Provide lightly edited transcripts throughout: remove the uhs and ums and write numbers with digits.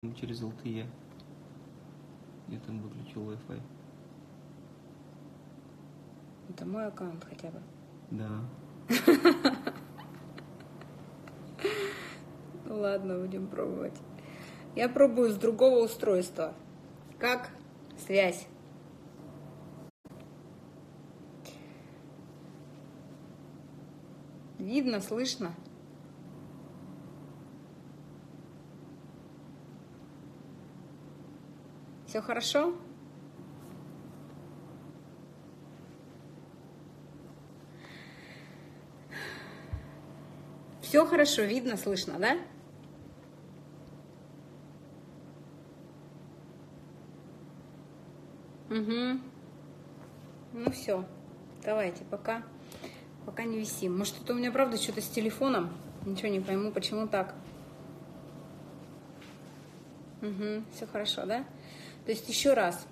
через LTE. Я там выключил Wi-Fi. Это мой аккаунт хотя бы. Да. Ну ладно, будем пробовать. Я пробую с другого устройства. Как связь? Видно, слышно? Все хорошо? Все хорошо, видно, слышно, да? Угу. Ну все, давайте, пока не висим. Может, это у меня правда что-то с телефоном? Ничего не пойму, почему так. Угу, все хорошо, да? То есть еще раз.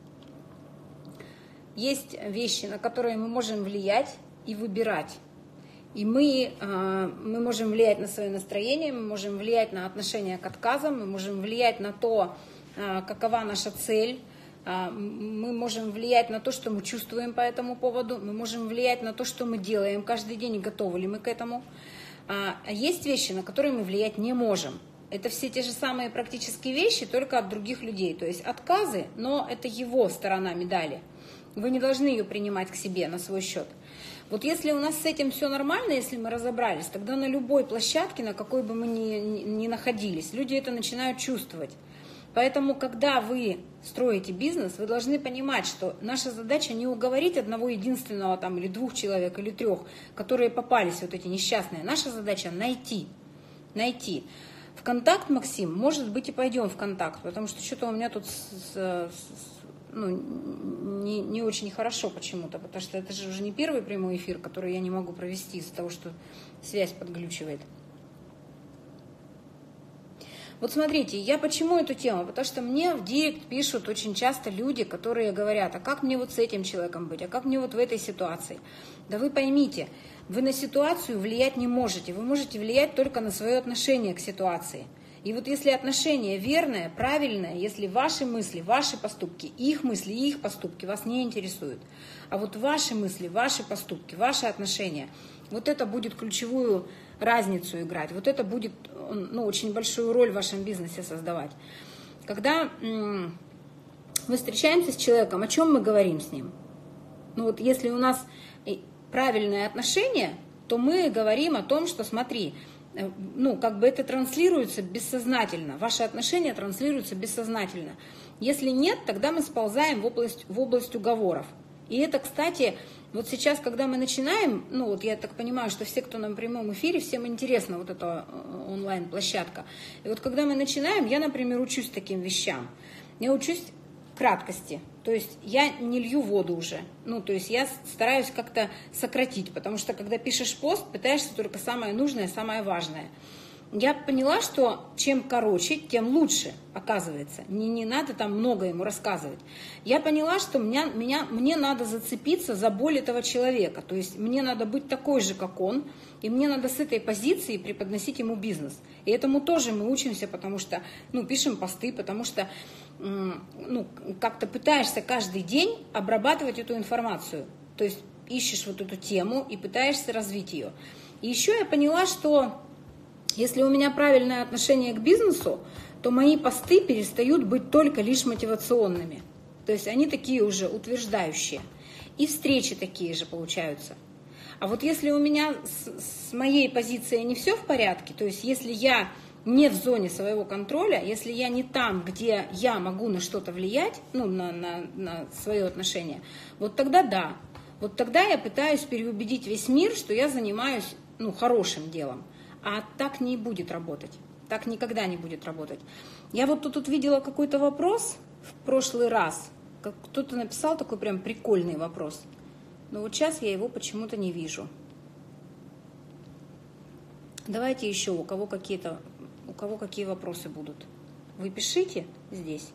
Есть вещи, на которые мы можем влиять и выбирать. И мы можем влиять на свое настроение, мы можем влиять на отношение к отказам, мы можем влиять на то, какова наша цель, мы можем влиять на то, что мы чувствуем по этому поводу, мы можем влиять на то, что мы делаем каждый день и готовы ли мы к этому. Есть вещи, на которые мы влиять не можем. Это все те же самые практические вещи, только от других людей. То есть отказы, но это его сторона медали. Вы не должны ее принимать к себе на свой счет. Вот если у нас с этим все нормально, если мы разобрались, тогда на любой площадке, на какой бы мы ни находились, люди это начинают чувствовать. Поэтому, когда вы строите бизнес, вы должны понимать, что наша задача не уговорить одного единственного там, или двух человек, или трех, которые попались, вот эти несчастные. Наша задача найти. В контакт, Максим, может быть, и пойдем в контакт, потому что что-то у меня тут не очень хорошо почему-то, потому что это же уже не первый прямой эфир, который я не могу провести из-за того, что связь подглючивает. Вот смотрите, я почему эту тему? Потому что мне в директ пишут очень часто люди, которые говорят, а как мне вот с этим человеком быть, а как мне вот в этой ситуации? Да вы поймите, вы на ситуацию влиять не можете, вы можете влиять только на свое отношение к ситуации. И вот если отношение верное, правильное, если ваши мысли, ваши поступки, их мысли и их поступки вас не интересуют, а вот ваши мысли, ваши поступки, ваши отношения, вот это будет ключевую разницу играть, вот это будет очень большую роль в вашем бизнесе создавать. Когда мы встречаемся с человеком, о чем мы говорим с ним? Вот если у нас правильное отношение, то мы говорим о том, что смотри, это транслируется бессознательно, ваши отношения транслируются бессознательно. Если нет, тогда мы сползаем в область уговоров. И это, кстати, вот сейчас, когда мы начинаем, я так понимаю, что все, кто на прямом эфире, всем интересна вот эта онлайн-площадка. И вот когда мы начинаем, я, например, учусь таким вещам. Я учусь краткости. То есть я не лью воду уже. То есть я стараюсь как-то сократить, потому что когда пишешь пост, пытаешься только самое нужное, самое важное. Я поняла, что чем короче, тем лучше, оказывается. Не надо там много ему рассказывать. Я поняла, что мне надо зацепиться за боль этого человека. То есть мне надо быть такой же, как он, и мне надо с этой позиции преподносить ему бизнес. И этому тоже мы учимся, потому что пишем посты, потому что как-то пытаешься каждый день обрабатывать эту информацию. То есть ищешь вот эту тему и пытаешься развить ее. И еще я поняла, что если у меня правильное отношение к бизнесу, то мои посты перестают быть только лишь мотивационными. То есть они такие уже утверждающие. И встречи такие же получаются. А вот если у меня с моей позицией не все в порядке, то есть если я не в зоне своего контроля, если я не там, где я могу на что-то влиять, на свое отношение, вот тогда да. Вот тогда я пытаюсь переубедить весь мир, что я занимаюсь хорошим делом. А так не будет работать. Так никогда не будет работать. Я вот тут видела какой-то вопрос в прошлый раз. Кто-то написал такой прям прикольный вопрос. Но вот сейчас я его почему-то не вижу. Давайте еще, у кого какие вопросы будут. Вы пишите здесь.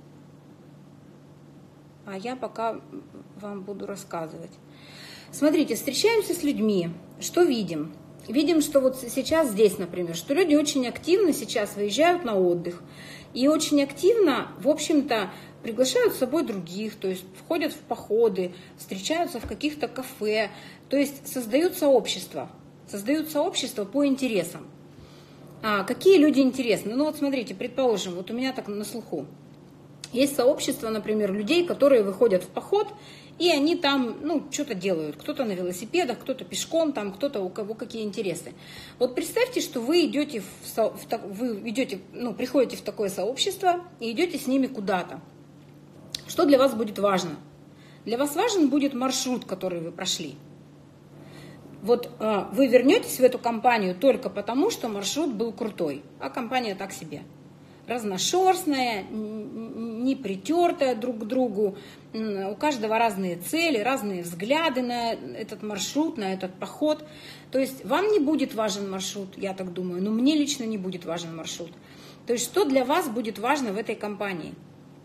А я пока вам буду рассказывать. Смотрите, встречаемся с людьми. Что видим? видим, что вот сейчас здесь, например, что люди очень активно сейчас выезжают на отдых и очень активно, в общем-то, приглашают с собой других, то есть входят в походы, встречаются в каких-то кафе, то есть создают сообщество по интересам. Какие люди интересны? Ну вот смотрите, предположим, вот у меня так на слуху. Есть сообщество, например, людей, которые выходят в поход, и они там, ну, что-то делают. Кто-то на велосипедах, кто-то пешком, там, кто-то, у кого какие интересы. Вот представьте, что вы идете, приходите в такое сообщество и идете с ними куда-то. Что для вас будет важно? Для вас важен будет маршрут, который вы прошли. Вот вы вернетесь в эту компанию только потому, что маршрут был крутой, а компания так себе. Разношерстная, не притертая друг к другу, у каждого разные цели, разные взгляды на этот маршрут, на этот поход. То есть вам не будет важен маршрут, я так думаю, но мне лично не будет важен маршрут. То есть что для вас будет важно в этой компании?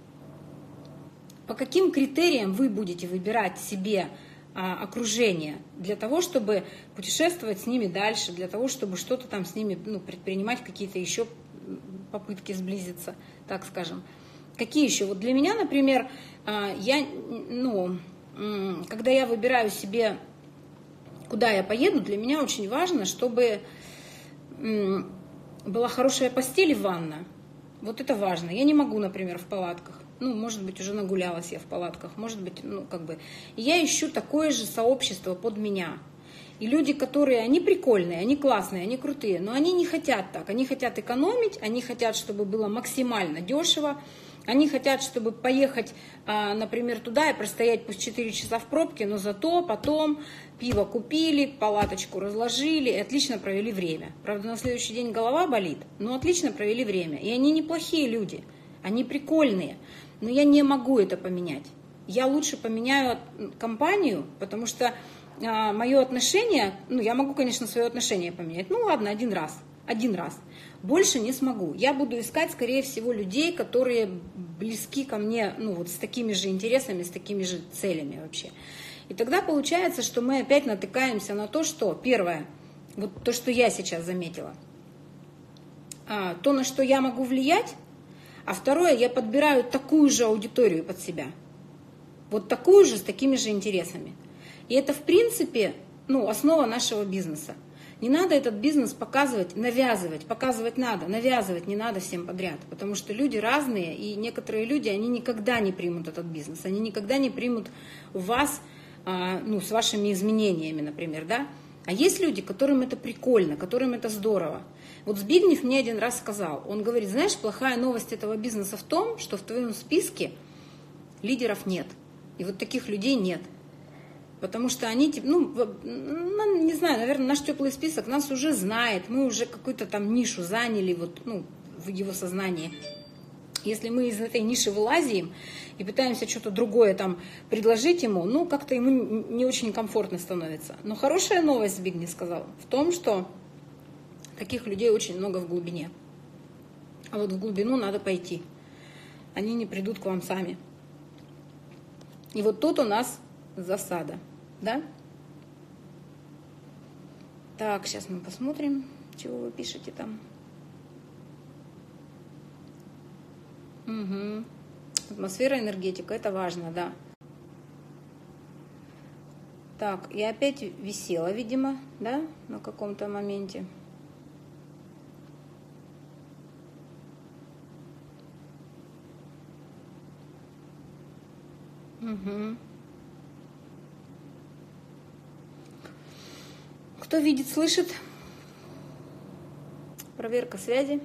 По каким критериям вы будете выбирать себе окружение для того, чтобы путешествовать с ними дальше, для того, чтобы что-то там с ними предпринимать, какие-то еще попытки сблизиться, так скажем. Какие еще? Вот для меня, например, когда я выбираю себе, куда я поеду, для меня очень важно, чтобы была хорошая постель и ванна. Вот это важно. Я не могу, например, в палатках. Может быть, уже нагулялась я в палатках, может быть, И я ищу такое же сообщество под меня. И люди, которые, они прикольные, они классные, они крутые, но они не хотят так. Они хотят экономить, они хотят, чтобы было максимально дешево. Они хотят, чтобы поехать, например, туда и простоять пусть 4 часа в пробке, но зато потом пиво купили, палаточку разложили и отлично провели время. Правда, на следующий день голова болит, но отлично провели время. И они неплохие люди, они прикольные, но я не могу это поменять. Я лучше поменяю компанию, потому что мое отношение, я могу, конечно, свое отношение поменять. Ладно, один раз. Больше не смогу. Я буду искать, скорее всего, людей, которые близки ко мне, с такими же интересами, с такими же целями вообще. И тогда получается, что мы опять натыкаемся на то, что, первое, вот то, что я сейчас заметила, то, на что я могу влиять, а второе, я подбираю такую же аудиторию под себя. Вот такую же, с такими же интересами. И это, в принципе, основа нашего бизнеса. Не надо этот бизнес показывать, навязывать. Показывать надо, навязывать не надо всем подряд. Потому что люди разные, и некоторые люди, они никогда не примут этот бизнес. Они никогда не примут вас, с вашими изменениями, например, да? А есть люди, которым это прикольно, которым это здорово. Вот Збигнев мне один раз сказал, он говорит, знаешь, плохая новость этого бизнеса в том, что в твоем списке лидеров нет. И вот таких людей нет. Потому что они, не знаю, наверное, наш теплый список нас уже знает, мы уже какую-то там нишу заняли в его сознании. Если мы из этой ниши вылазим и пытаемся что-то другое там предложить ему, как-то ему не очень комфортно становится. Но хорошая новость, Збигнев сказал, в том, что таких людей очень много в глубине. А вот в глубину надо пойти. Они не придут к вам сами. И вот тут у нас засада, да? Так, сейчас мы посмотрим, чего вы пишете там. Угу. Атмосфера, энергетика, это важно, да. Так, я опять висела, видимо, да, на каком-то моменте. Угу. Кто видит, слышит? Проверка связи.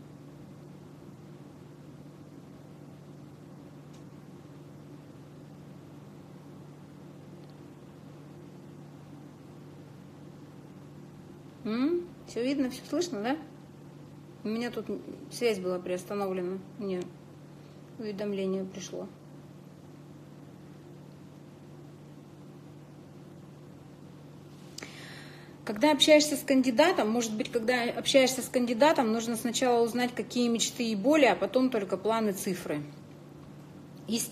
Все видно, все слышно, да? У меня тут связь была приостановлена. Мне уведомление пришло. Когда общаешься с кандидатом, может быть, когда общаешься с кандидатом, нужно сначала узнать, какие мечты и боли, а потом только планы, цифры.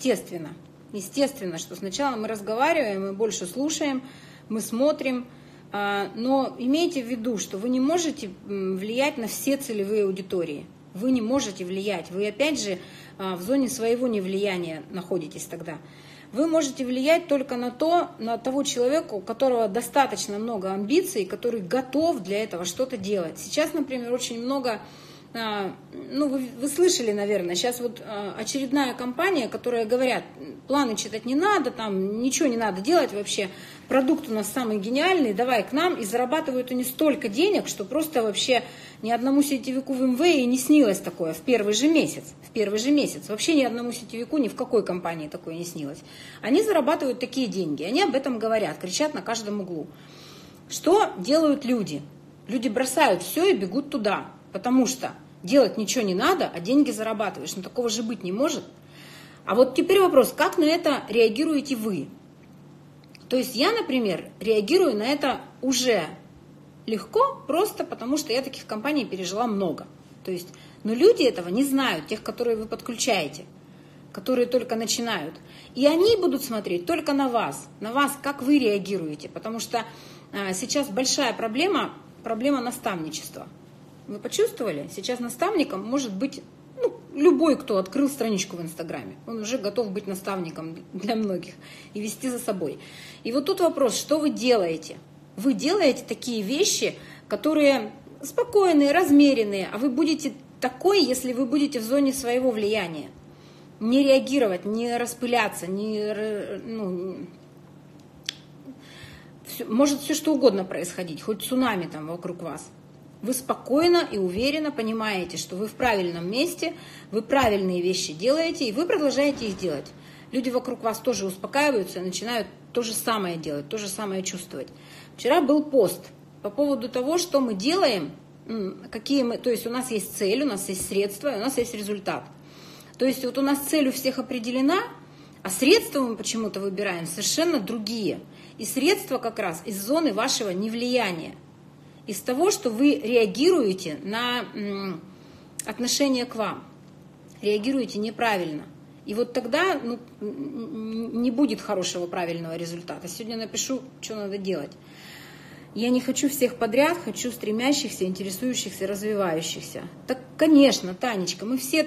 Естественно, что сначала мы разговариваем, мы больше слушаем, мы смотрим, Но имейте в виду, что вы не можете влиять на все целевые аудитории. Вы не можете влиять. Вы опять же в зоне своего невлияния находитесь тогда. Вы можете влиять только на того человека, у которого достаточно много амбиций, который готов для этого что-то делать. Сейчас, например, очень много, вы слышали, наверное, сейчас вот очередная компания, которая говорят, планы читать не надо, там ничего не надо делать вообще, продукт у нас самый гениальный, давай к нам, и зарабатывают они столько денег, что просто вообще ни одному сетевику в МВ и не снилось такое в первый же месяц. Вообще ни одному сетевику ни в какой компании такое не снилось. Они зарабатывают такие деньги, они об этом говорят, кричат на каждом углу. Что делают люди? Люди бросают все и бегут туда, потому что делать ничего не надо, а деньги зарабатываешь. Но такого же быть не может. А вот теперь вопрос, как на это реагируете вы? То есть я, например, реагирую на это уже легко, просто потому что я таких компаний пережила много. То есть, но люди этого не знают, тех, которые вы подключаете, которые только начинают. И они будут смотреть только на вас, как вы реагируете. Потому что сейчас большая проблема наставничества. Вы почувствовали? Сейчас наставником может быть любой, кто открыл страничку в Инстаграме. Он уже готов быть наставником для многих и вести за собой. И вот тут вопрос, что вы делаете? Вы делаете такие вещи, которые спокойные, размеренные, а вы будете такой, если вы будете в зоне своего влияния. Не реагировать, не распыляться, может все что угодно происходить, хоть цунами там вокруг вас. Вы спокойно и уверенно понимаете, что вы в правильном месте, вы правильные вещи делаете, и вы продолжаете их делать. Люди вокруг вас тоже успокаиваются и начинают то же самое делать, то же самое чувствовать. Вчера был пост по поводу того, что мы делаем, то есть у нас есть цель, у нас есть средства, и у нас есть результат. То есть вот у нас цель у всех определена, а средства мы почему-то выбираем совершенно другие. И средства как раз из зоны вашего невлияния. Из того, что вы реагируете на отношение к вам. Реагируете неправильно. И вот тогда не будет хорошего правильного результата. Сегодня напишу, что надо делать. Я не хочу всех подряд, хочу стремящихся, интересующихся, развивающихся. Так, конечно, Танечка, мы все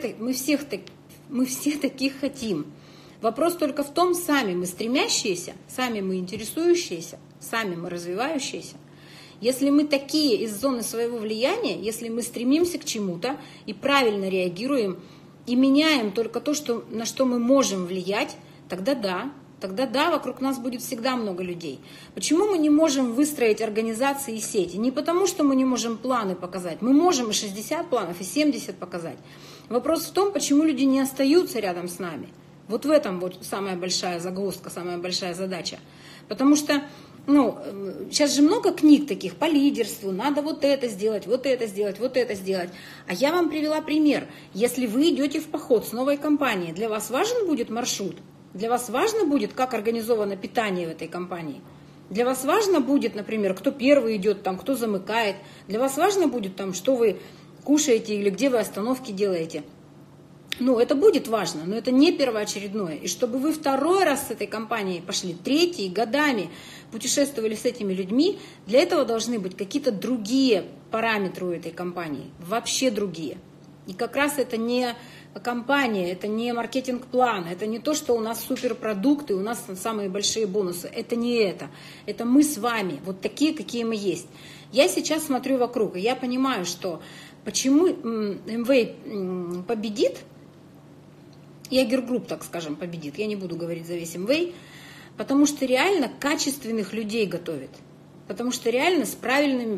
таких хотим. Вопрос только в том, сами мы стремящиеся, сами мы интересующиеся, сами мы развивающиеся. Если мы такие из зоны своего влияния, если мы стремимся к чему-то и правильно реагируем, и меняем только то, на что мы можем влиять, тогда да, вокруг нас будет всегда много людей. Почему мы не можем выстроить организации и сети? Не потому, что мы не можем планы показать. Мы можем и 60 планов, и 70 показать. Вопрос в том, почему люди не остаются рядом с нами. Вот в этом вот самая большая загвоздка, самая большая задача. Потому что сейчас же много книг таких по лидерству, надо вот это сделать, вот это сделать, вот это сделать. А я вам привела пример. Если вы идете в поход с новой компанией, для вас важен будет маршрут? Для вас важно будет, как организовано питание в этой компании? Для вас важно будет, например, кто первый идет, там, кто замыкает? Для вас важно будет, там, что вы кушаете или где вы остановки делаете? Это будет важно, но это не первоочередное. И чтобы вы второй раз с этой компанией пошли, третий, годами путешествовали с этими людьми, для этого должны быть какие-то другие параметры у этой компании, вообще другие. И как раз это не компания, это не маркетинг-план, это не то, что у нас суперпродукты, у нас самые большие бонусы. Это не это. Это мы с вами, вот такие, какие мы есть. Я сейчас смотрю вокруг, и я понимаю, что почему МВ победит, Ягер Групп, так скажем, победит. Я не буду говорить за весь МВ, потому что реально качественных людей готовит. Потому что реально с правильной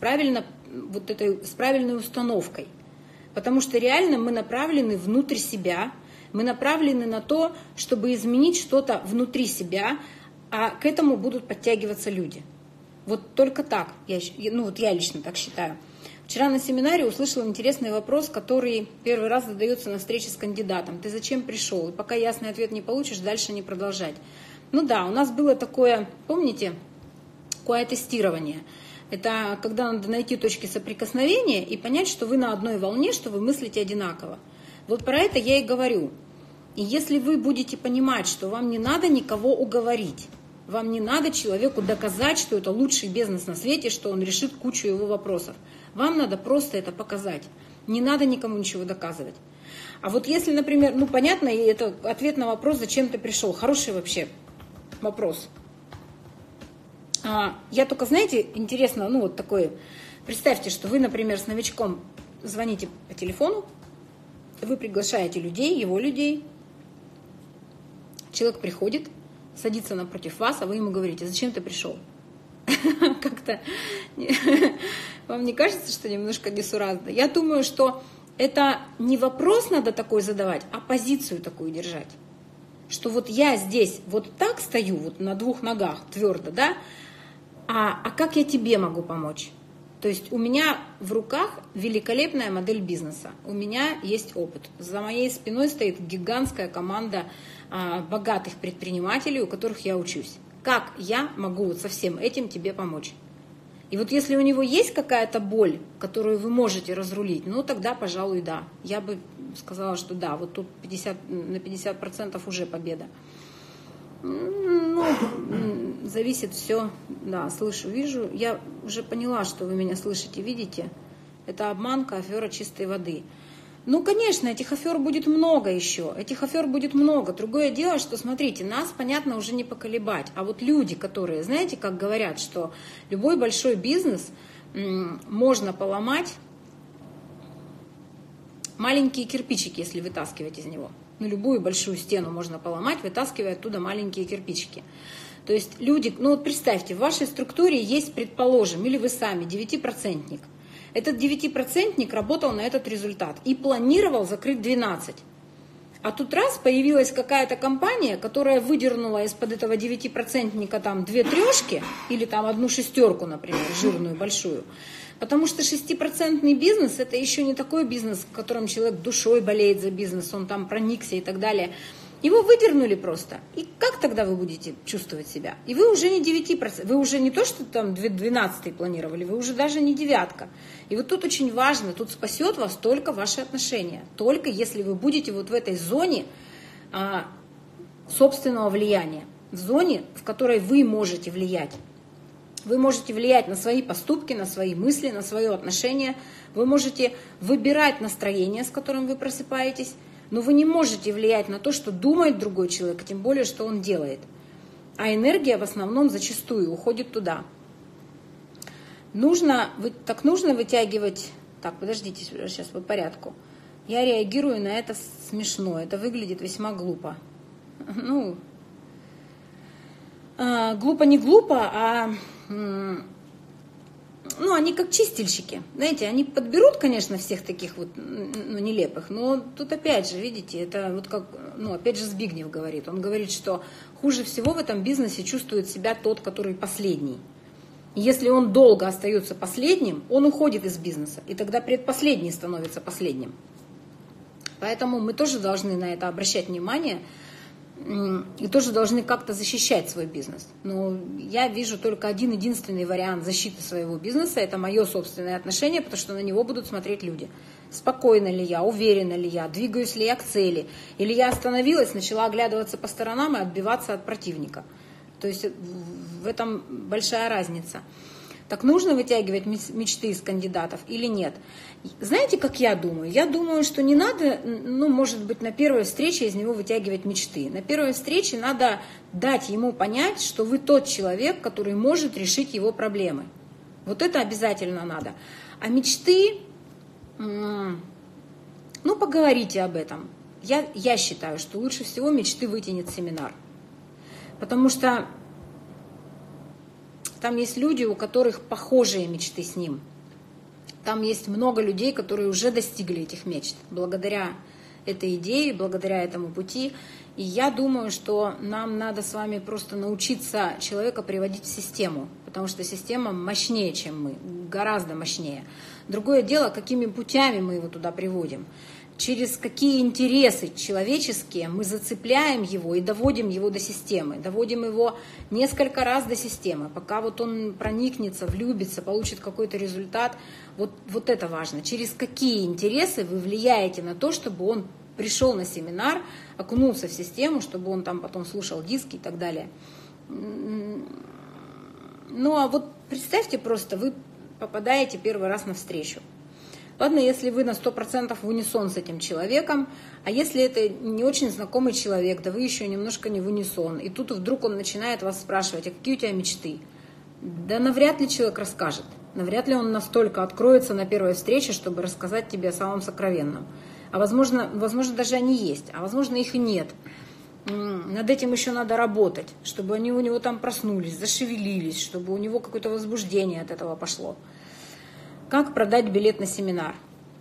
установкой. Потому что реально мы направлены внутрь себя, мы направлены на то, чтобы изменить что-то внутри себя, а к этому будут подтягиваться люди. Вот только так, я лично так считаю. Вчера на семинаре услышала интересный вопрос, который первый раз задается на встрече с кандидатом. Ты зачем пришел? И пока ясный ответ не получишь, дальше не продолжать. У нас было такое, помните, тестирование. Это когда надо найти точки соприкосновения и понять, что вы на одной волне, что вы мыслите одинаково. Вот про это я и говорю. И если вы будете понимать, что вам не надо никого уговорить, Вам не надо человеку доказать, что это лучший бизнес на свете, что он решит кучу его вопросов. Вам надо просто это показать. Не надо никому ничего доказывать. А вот если, например, ну понятно, и это ответ на вопрос, зачем ты пришел. Хороший вообще вопрос. Я только, знаете, интересно, ну вот такое, представьте, что вы, например, с новичком звоните по телефону, вы приглашаете людей, его людей, человек приходит, садится напротив вас, а вы ему говорите, зачем ты пришел? Как-то вам не кажется, что немножко несуразно? Я думаю, что это не вопрос надо такой задавать, а позицию такую держать. Что вот я здесь вот так стою, вот на двух ногах твердо, да, а как я тебе могу помочь? То есть у меня в руках великолепная модель бизнеса, у меня есть опыт. За моей спиной стоит гигантская команда богатых предпринимателей, у которых я учусь. Как я могу вот со всем этим тебе помочь? И вот если у него есть какая-то боль, которую вы можете разрулить, ну тогда, пожалуй, да. Я бы сказала, что да, вот тут 50, на 50% уже победа. Ну, зависит все, да, слышу, вижу. Я уже поняла, что вы меня слышите, видите. Это обманка, афера чистой воды. Ну, конечно, этих афер будет много еще. Этих афер будет много. Другое дело, что, смотрите, нас, понятно, уже не поколебать. А вот люди, которые, знаете, как говорят, что любой большой бизнес можно поломать маленькие кирпичики, если вытаскивать из него. Ну, любую большую стену можно поломать, вытаскивая оттуда маленькие кирпичики. То есть люди, ну вот представьте, в вашей структуре есть, предположим, или вы сами, 9%. Этот 9% работал на этот результат и планировал закрыть 12. А тут раз появилась какая-то компания, которая выдернула из-под этого 9% там 2 трешки или там 1 шестерку, например, жирную, большую. Потому что 6% бизнес – это еще не такой бизнес, в котором человек душой болеет за бизнес, он там проникся и так далее. Его выдернули просто. И как тогда вы будете чувствовать себя? И вы уже не 9%, вы уже не то, что там 12 планировали, вы уже даже не 9. И вот тут очень важно, тут спасет вас только ваши отношения. Только если вы будете вот в этой зоне собственного влияния. В зоне, в которой вы можете влиять. Вы можете влиять на свои поступки, на свои мысли, на свое отношение. Вы можете выбирать настроение, с которым вы просыпаетесь. Но вы не можете влиять на то, что думает другой человек, тем более, что он делает. А энергия в основном зачастую уходит туда. Нужно вытягивать... Так, подождите, сейчас по порядку. Я реагирую на это смешно. Это выглядит весьма глупо. Ну, глупо не глупо, а... Ну, они как чистильщики, знаете, они подберут, конечно, всех таких вот, ну, нелепых, но тут опять же, видите, это вот как, ну, опять же Збигнев говорит, он говорит, что хуже всего в этом бизнесе чувствует себя тот, который последний. И если он долго остается последним, он уходит из бизнеса, и тогда предпоследний становится последним. Поэтому мы тоже должны на это обращать внимание, и тоже должны как-то защищать свой бизнес. Но я вижу только один единственный вариант защиты своего бизнеса. Это мое собственное отношение, потому что на него будут смотреть люди. Спокойно ли я, уверена ли я, двигаюсь ли я к цели. Или я остановилась, начала оглядываться по сторонам и отбиваться от противника. То есть в этом большая разница. Так нужно вытягивать мечты из кандидатов или нет? Знаете, как я думаю? Я думаю, что не надо, ну, может быть, на первой встрече из него вытягивать мечты. На первой встрече надо дать ему понять, что вы тот человек, который может решить его проблемы. Вот это обязательно надо. А мечты, ну, поговорите об этом. Я считаю, что лучше всего мечты вытянет семинар. Потому что там есть люди, у которых похожие мечты с ним. Там есть много людей, которые уже достигли этих мечт благодаря этой идее, благодаря этому пути. И я думаю, что нам надо с вами просто научиться человека приводить в систему, потому что система мощнее, чем мы, гораздо мощнее. Другое дело, какими путями мы его туда приводим. Через какие интересы человеческие мы зацепляем его и доводим его до системы. Доводим его несколько раз до системы, пока вот он проникнется, влюбится, получит какой-то результат. Вот это важно. Через какие интересы вы влияете на то, чтобы он пришел на семинар, окунулся в систему, чтобы он там потом слушал диски и так далее. Ну, а вот представьте просто, вы попадаете первый раз на встречу. Ладно, если вы на 100% в унисон с этим человеком, а если это не очень знакомый человек, да вы еще немножко не в унисон, и тут вдруг он начинает вас спрашивать, а какие у тебя мечты? Да навряд ли человек расскажет. Навряд ли он настолько откроется на первой встрече, чтобы рассказать тебе о самом сокровенном. А возможно, даже они есть, а возможно их и нет. Над этим еще надо работать, чтобы они у него там проснулись, зашевелились, чтобы у него какое-то возбуждение от этого пошло. Как продать билет на семинар?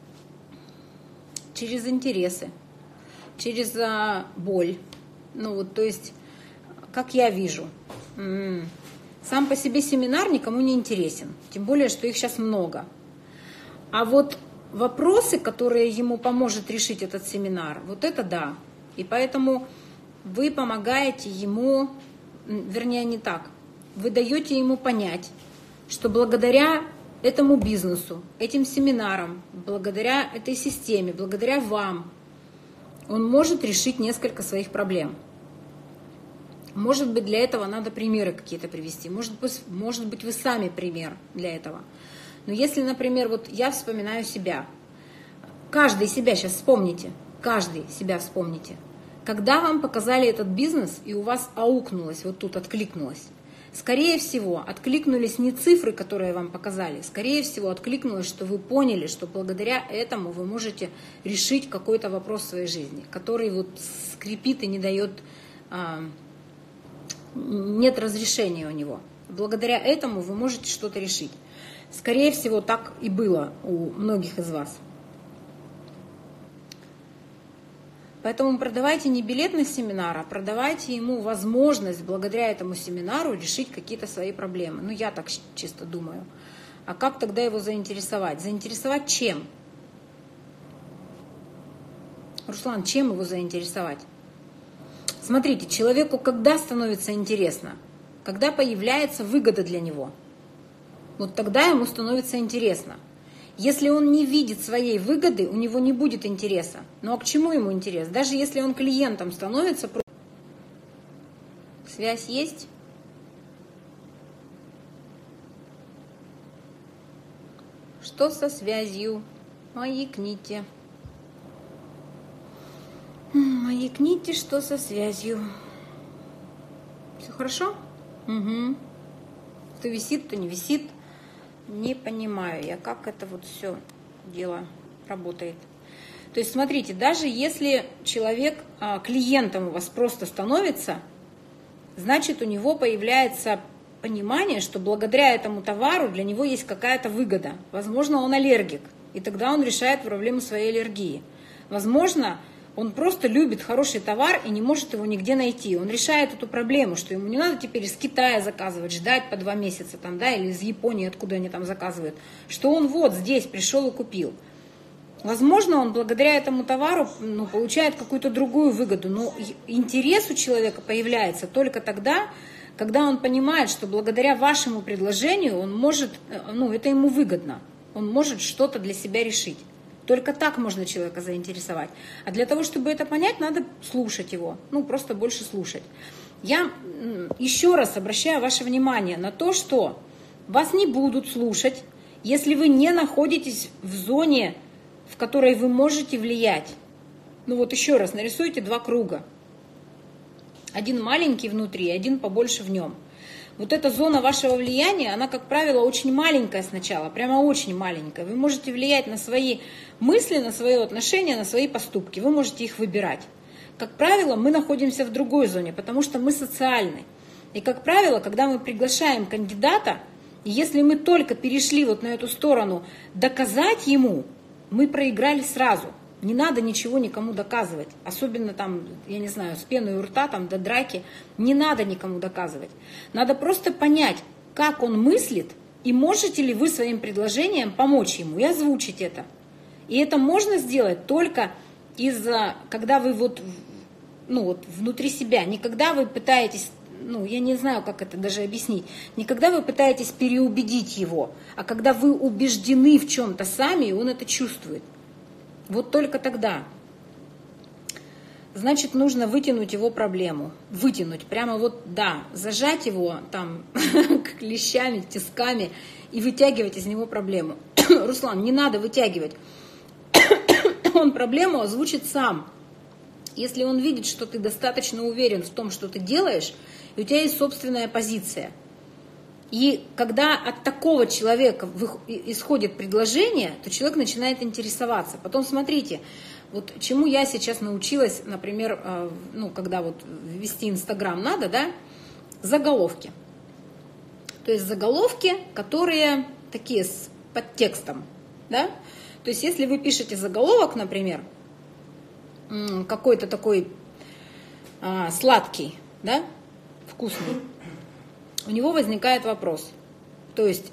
Через интересы, через боль. Ну вот, то есть, как я вижу, сам по себе семинар никому не интересен, тем более, что их сейчас много. А вот вопросы, которые ему поможет решить этот семинар, вот это да. И поэтому вы помогаете ему, вернее, не так, вы даете ему понять, что благодаря этому бизнесу, этим семинарам, благодаря этой системе, благодаря вам, он может решить несколько своих проблем. Может быть, для этого надо примеры какие-то привести. Может быть, вы сами пример для этого. Но если, например, вот я вспоминаю себя. Каждый себя сейчас вспомните. Каждый себя вспомните. Когда вам показали этот бизнес, и у вас аукнулось, вот тут откликнулось, скорее всего, откликнулись не цифры, которые вам показали, скорее всего, откликнулось, что вы поняли, что благодаря этому вы можете решить какой-то вопрос в своей жизни, который вот скрипит и не дает, нет разрешения у него. Благодаря этому вы можете что-то решить. Скорее всего, так и было у многих из вас. Поэтому продавайте не билет на семинар, а продавайте ему возможность благодаря этому семинару решить какие-то свои проблемы. Ну, я так чисто думаю. А как тогда его заинтересовать? Заинтересовать чем? Руслан, чем его заинтересовать? Смотрите, человеку когда становится интересно? Когда появляется выгода для него. Вот тогда ему становится интересно. Если он не видит своей выгоды, у него не будет интереса. Ну а к чему ему интерес? Даже если он клиентом становится... Связь есть? Что со связью? Маякните. Маякните, что со связью. Все хорошо? Угу. Кто висит, кто не висит. Не понимаю я, как это вот все дело работает. То есть, смотрите, даже если человек клиентом у вас просто становится, значит, у него появляется понимание, что благодаря этому товару для него есть какая-то выгода. Возможно, он аллергик, и тогда он решает проблему своей аллергии. Возможно, он просто любит хороший товар и не может его нигде найти. Он решает эту проблему, что ему не надо теперь из Китая заказывать, ждать по 2 месяца там, да, или из Японии, откуда они там заказывают. Что он вот здесь пришел и купил. Возможно, он благодаря этому товару получает какую-то другую выгоду. Но интерес у человека появляется только тогда, когда он понимает, что благодаря вашему предложению он может, это ему выгодно. Он может что-то для себя решить. Только так можно человека заинтересовать. А для того, чтобы это понять, надо слушать его. Просто больше слушать. Я еще раз обращаю ваше внимание на то, что вас не будут слушать, если вы не находитесь в зоне, в которой вы можете влиять. Еще раз, нарисуйте 2 круга. Один маленький внутри, один побольше в нем. Вот эта зона вашего влияния, она, как правило, очень маленькая сначала, прямо очень маленькая. Вы можете влиять на свои мысли, на свои отношения, на свои поступки. Вы можете их выбирать. Как правило, мы находимся в другой зоне, потому что мы социальны. И, как правило, когда мы приглашаем кандидата, и если мы только перешли вот на эту сторону доказать ему, мы проиграли сразу. Не надо ничего никому доказывать. Особенно там, я не знаю, с пеной у рта, там, до драки. Не надо никому доказывать. Надо просто понять, как он мыслит, и можете ли вы своим предложением помочь ему и озвучить это. И это можно сделать только когда вы внутри себя. Не когда вы пытаетесь, я не знаю, как это даже объяснить, не когда вы пытаетесь переубедить его, а когда вы убеждены в чем-то сами, и он это чувствует. Вот только тогда. значит, нужно вытянуть его проблему. Вытянуть, прямо вот, да, зажать его там клещами, тисками и вытягивать из него проблему. Руслан, не надо вытягивать. Он проблему озвучит сам. Если он видит, что ты достаточно уверен в том, что ты делаешь, и у тебя есть собственная позиция. И когда от такого человека исходит предложение, то человек начинает интересоваться. Потом смотрите, вот чему я сейчас научилась, например, ну, когда вот вести Инстаграм надо, да, заголовки. То есть заголовки, которые такие с подтекстом, да. То есть если вы пишете заголовок, например, какой-то такой сладкий, да, вкусный, у него возникает вопрос. То есть,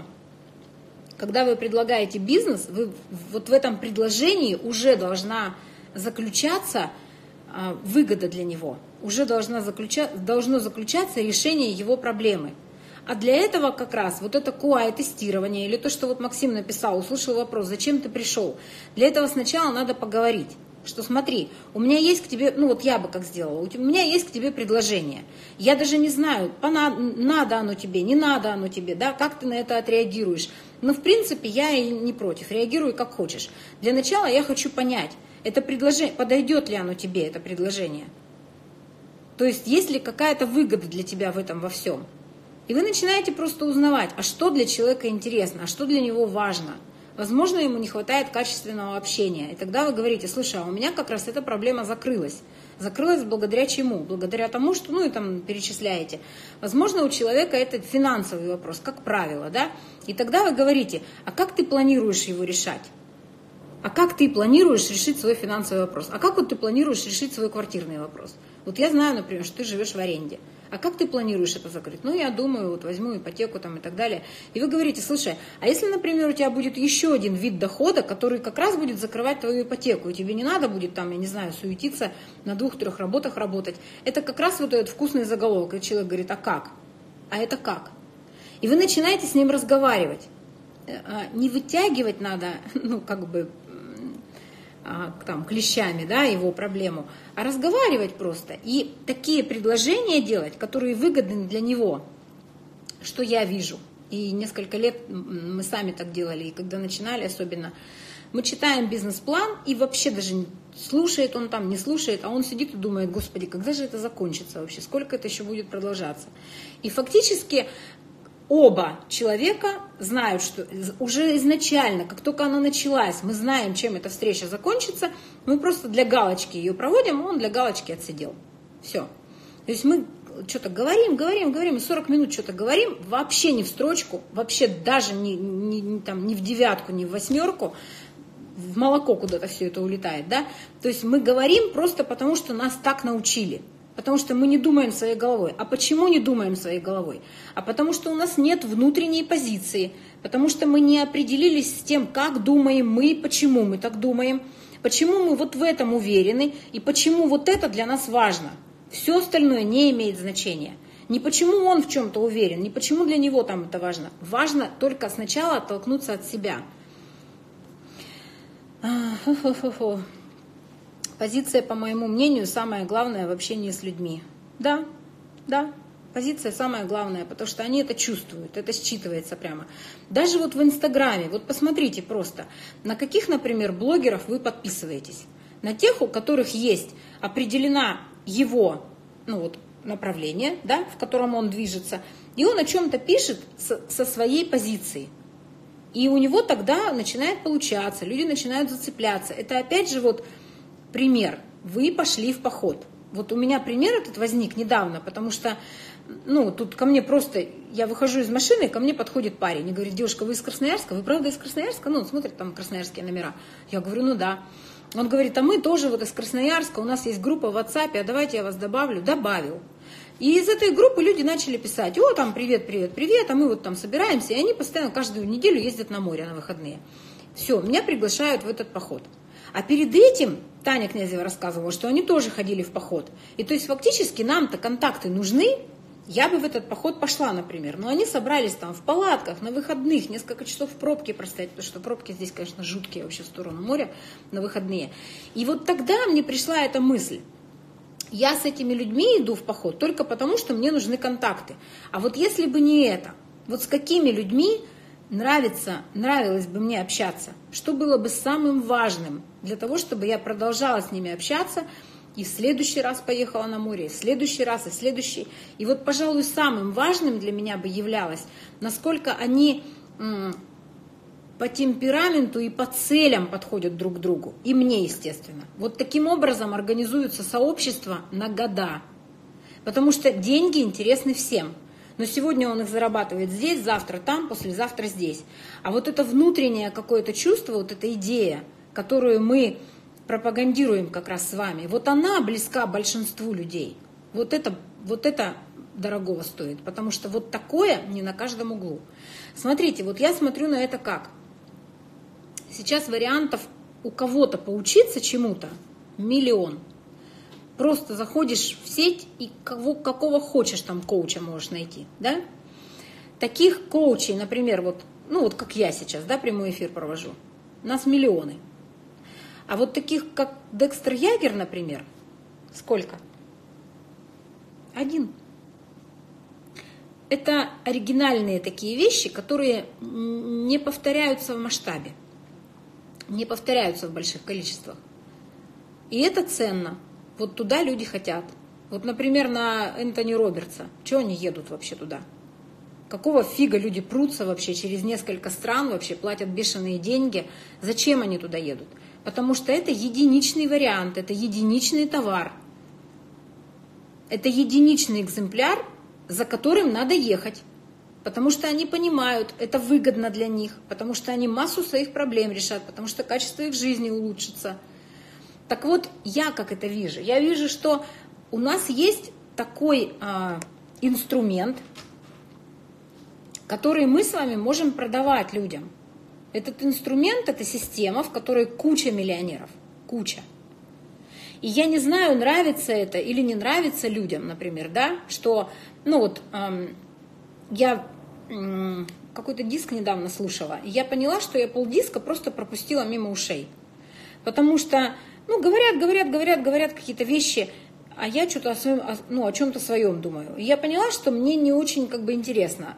когда вы предлагаете бизнес, вы вот в этом предложении уже должна заключаться выгода для него, уже должно заключаться решение его проблемы. А для этого как раз вот это QA-тестирование, или то, что вот Максим написал, услышал вопрос, зачем ты пришел, для этого сначала надо поговорить. Что смотри, у меня есть к тебе, ну вот я бы как сделала, у меня есть к тебе предложение. Я даже не знаю, надо оно тебе, не надо оно тебе, да, как ты на это отреагируешь. Но в принципе я и не против, реагируй как хочешь. Для начала я хочу понять, это предложение, подойдет ли оно тебе, это предложение. То есть есть ли какая-то выгода для тебя в этом во всем. И вы начинаете просто узнавать, а что для человека интересно, а что для него важно. Возможно, ему не хватает качественного общения. И тогда вы говорите, слушай, а у меня как раз эта проблема закрылась. Закрылась благодаря чему? Благодаря тому, что, ну и там перечисляете. Возможно, у человека это финансовый вопрос, как правило, да? И тогда вы говорите, а как ты планируешь его решать? А как ты планируешь решить свой финансовый вопрос? А как вот ты планируешь решить свой квартирный вопрос? Вот я знаю, например, что ты живешь в аренде. А как ты планируешь это закрыть? Ну, я думаю, вот возьму ипотеку там и так далее. И вы говорите, слушай, а если, например, у тебя будет еще один вид дохода, который как раз будет закрывать твою ипотеку, и тебе не надо будет там, я не знаю, суетиться на 2-3 работах работать. Это как раз вот этот вкусный заголовок. И человек говорит, а как? А это как? И вы начинаете с ним разговаривать. Не вытягивать надо, ну, как бы, там, клещами, да, его проблему, а разговаривать просто. И такие предложения делать, которые выгодны для него, что я вижу. И несколько лет мы сами так делали, и когда начинали особенно, мы читаем бизнес-план, и вообще даже слушает он там, не слушает, а он сидит и думает, господи, когда же это закончится вообще, сколько это еще будет продолжаться. И фактически оба человека знают, что уже изначально, как только она началась, мы знаем, чем эта встреча закончится, мы просто для галочки ее проводим, он для галочки отсидел. Все. То есть мы что-то говорим, и 40 минут что-то говорим, вообще не в строчку, вообще даже не в 9, не в 8, в молоко куда-то все это улетает, да. То есть мы говорим просто потому, что нас так научили. Потому что мы не думаем своей головой. А почему не думаем своей головой? А потому что у нас нет внутренней позиции. Потому что мы не определились с тем, как думаем мы, почему мы так думаем, почему мы вот в этом уверены и почему вот это для нас важно. Все остальное не имеет значения. Не почему он в чем-то уверен, не почему для него там это важно. Важно только сначала оттолкнуться от себя. Позиция, по моему мнению, самое главное в общении с людьми. Да, позиция самая главная, потому что они это чувствуют, это считывается прямо. Даже вот в Инстаграме, вот посмотрите просто, на каких, например, блогеров вы подписываетесь. На тех, у которых есть определена его, ну вот, направление, да, в котором он движется, и он о чем-то пишет со своей позиции. И у него тогда начинает получаться, люди начинают зацепляться. Это опять же вот пример. Вы пошли в поход. Вот у меня пример этот возник недавно, потому что, ну, тут ко мне просто, я выхожу из машины, ко мне подходит парень и говорит, девушка, вы из Красноярска? Вы правда из Красноярска? Ну, он смотрит там красноярские номера. Я говорю, ну да. Он говорит, а мы тоже вот из Красноярска, у нас есть группа в WhatsApp, а давайте я вас добавлю. Добавил. И из этой группы люди начали писать, о, там, привет, а мы вот там собираемся, и они постоянно каждую неделю ездят на море на выходные. Все, меня приглашают в этот поход. А перед этим Таня Князева рассказывала, что они тоже ходили в поход. И то есть фактически нам-то контакты нужны, Я бы в этот поход пошла, например. Но они собрались там в палатках, на выходных, несколько часов в пробке простоять, потому что пробки здесь, конечно, жуткие вообще в сторону моря на выходные. И вот тогда мне пришла эта мысль. Я с этими людьми иду в поход только потому, что мне нужны контакты. А вот если бы не это, вот с какими людьми нравилось бы мне общаться, что было бы самым важным для того, чтобы я продолжала с ними общаться, и в следующий раз поехала на море, и в следующий раз, и в следующий. И вот, пожалуй, самым важным для меня бы являлось, насколько они по темпераменту и по целям подходят друг к другу. И мне, естественно. Вот таким образом организуются сообщества на года. Потому что деньги интересны всем. Но сегодня он их зарабатывает здесь, завтра там, послезавтра здесь. А вот это внутреннее какое-то чувство, вот эта идея, которую мы пропагандируем как раз с вами, вот она близка большинству людей. Вот это дорогого стоит, потому что вот такое не на каждом углу. Смотрите, вот я смотрю на это как. Сейчас вариантов у кого-то поучиться чему-то миллион. Просто заходишь в сеть и какого хочешь там коуча можешь найти, да? Таких коучей, например, вот как я сейчас, да, прямой эфир провожу, нас миллионы. А вот таких, как Декстер Ягер, например, сколько? Один. Это оригинальные такие вещи, которые не повторяются в масштабе, не повторяются в больших количествах. И это ценно. Вот туда люди хотят. Вот, например, на Энтони Робертса. Чего они едут вообще туда? Какого фига люди прутся вообще через несколько стран, вообще платят бешеные деньги? Зачем они туда едут? Потому что это единичный вариант, это единичный товар. Это единичный экземпляр, за которым надо ехать. Потому что они понимают, это выгодно для них, потому что они массу своих проблем решат, потому что качество их жизни улучшится. Так вот, я как это вижу? Я вижу, что у нас есть такой инструмент, который мы с вами можем продавать людям. Этот инструмент – это система, в которой куча миллионеров. Куча. И я не знаю, нравится это или не нравится людям, например, да, что, я какой-то диск недавно слушала, и я поняла, что я полдиска просто пропустила мимо ушей. Потому что, говорят какие-то вещи, а я что-то о чем-то своем думаю. И я поняла, что мне не очень интересно.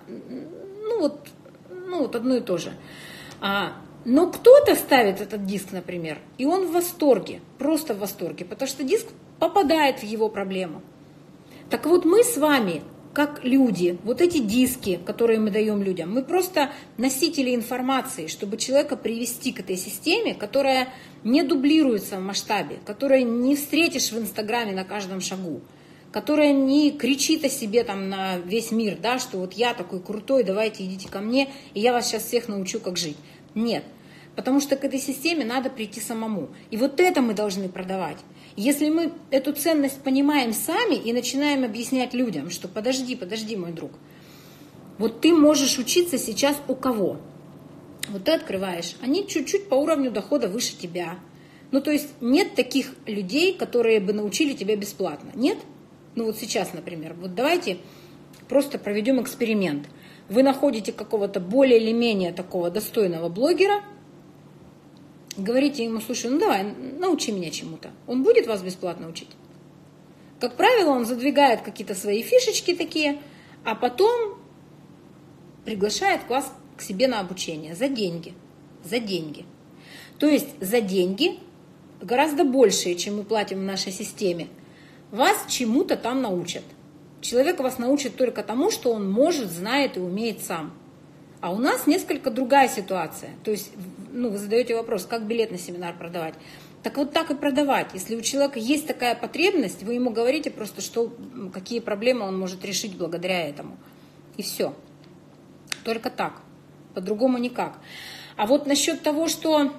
Одно и то же. Но кто-то ставит этот диск, например, и он в восторге, просто в восторге, потому что диск попадает в его проблему. Так вот мы с вами, как люди, вот эти диски, которые мы даем людям, мы просто носители информации, чтобы человека привести к этой системе, которая не дублируется в масштабе, которая не встретишь в Инстаграме на каждом шагу, которая не кричит о себе там на весь мир, да, что вот я такой крутой, давайте идите ко мне, и я вас сейчас всех научу, как жить. Нет, потому что к этой системе надо прийти самому. И вот это мы должны продавать. Если мы эту ценность понимаем сами и начинаем объяснять людям, что подожди, мой друг, вот ты можешь учиться сейчас у кого? Вот ты открываешь, они чуть-чуть по уровню дохода выше тебя. То есть нет таких людей, которые бы научили тебя бесплатно. Нет? Вот сейчас, например, вот давайте просто проведем эксперимент. Вы находите какого-то более или менее такого достойного блогера, говорите ему: слушай, давай, научи меня чему-то. Он будет вас бесплатно учить? Как правило, он задвигает какие-то свои фишечки такие, а потом приглашает вас к себе на обучение за деньги. За деньги. То есть за деньги, гораздо большие, чем мы платим в нашей системе, вас чему-то там научат. Человек вас научит только тому, что он может, знает и умеет сам. А у нас несколько другая ситуация. То есть, вы задаете вопрос, как билет на семинар продавать. Так вот так и продавать. Если у человека есть такая потребность, вы ему говорите просто, какие проблемы он может решить благодаря этому. И все. Только так. По-другому никак. А вот насчет того, что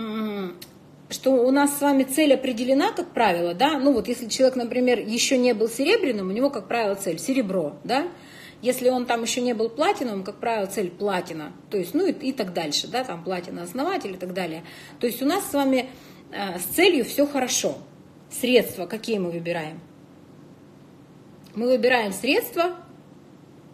у нас с вами цель определена, как правило, да, если человек, например, еще не был серебряным, у него, как правило, цель серебро, да, если он там еще не был платиновым, как правило, цель платина, то есть, и так дальше, да, там платина основатель и так далее. То есть у нас с вами с целью все хорошо. Средства какие мы выбираем? Мы выбираем средства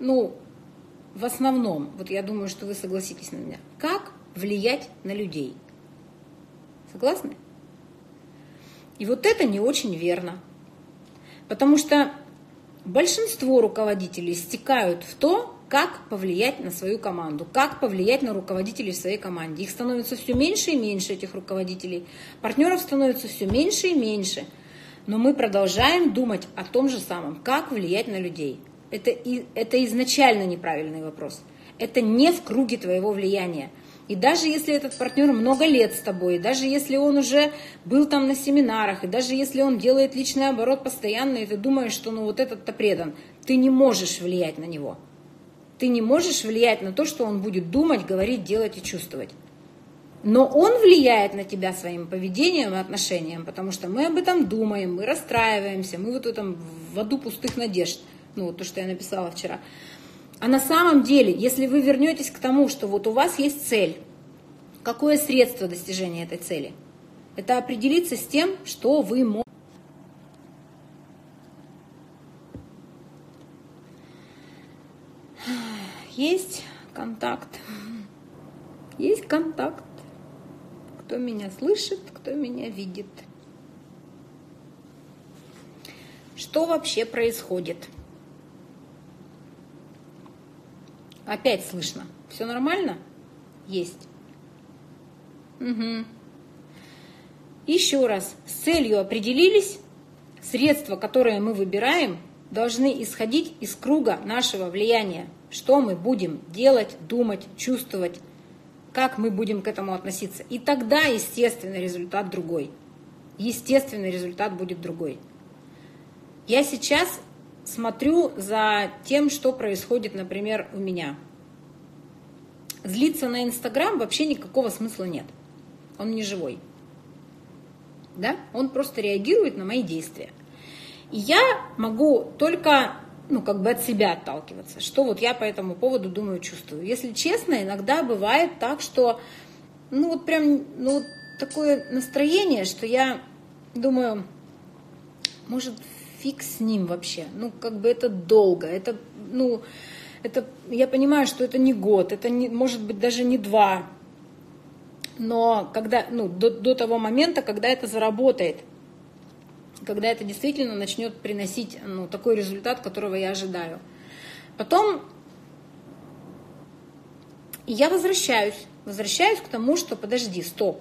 ну, в основном, вот я думаю, что вы согласитесь на меня, как влиять на людей. Согласны? И вот это не очень верно. Потому что большинство руководителей стекают в то, как повлиять на свою команду, как повлиять на руководителей в своей команде. Их становится все меньше и меньше, этих руководителей. Партнеров становится все меньше и меньше. Но мы продолжаем думать о том же самом, как влиять на людей. Это изначально неправильный вопрос. Это не в круге твоего влияния. И даже если этот партнер много лет с тобой, и даже если он уже был там на семинарах, и даже если он делает личный оборот постоянно, и ты думаешь, что ну вот этот-то предан, ты не можешь влиять на него. Ты не можешь влиять на то, что он будет думать, говорить, делать и чувствовать. Но он влияет на тебя своим поведением и отношением, потому что мы об этом думаем, мы расстраиваемся, мы вот в этом в аду пустых надежд, ну вот то, что я написала вчера. А на самом деле, если вы вернетесь к тому, что вот у вас есть цель, какое средство достижения этой цели? Это определиться с тем, что вы можете. Есть контакт. Есть контакт. Кто меня слышит, кто меня видит. Что вообще происходит? Опять слышно. Все нормально? Есть. Угу. Еще раз. С целью определились. Средства, которые мы выбираем, должны исходить из круга нашего влияния. Что мы будем делать, думать, чувствовать, как мы будем к этому относиться. И тогда, естественно, результат другой. Естественно, результат будет другой. Я сейчас смотрю за тем, что происходит, например, у меня. Злиться на Инстаграм вообще никакого смысла нет. Он не живой. Да? Он просто реагирует на мои действия. И я могу только, от себя отталкиваться, что вот я по этому поводу думаю, чувствую. Если честно, иногда бывает так, что, такое настроение, что я думаю, может, фиг с ним вообще. Это долго. Это я понимаю, что это не год, это не, может быть даже не 2. Но когда, до того момента, когда это заработает, когда это действительно начнет приносить такой результат, которого я ожидаю. Потом я возвращаюсь к тому, что подожди, стоп.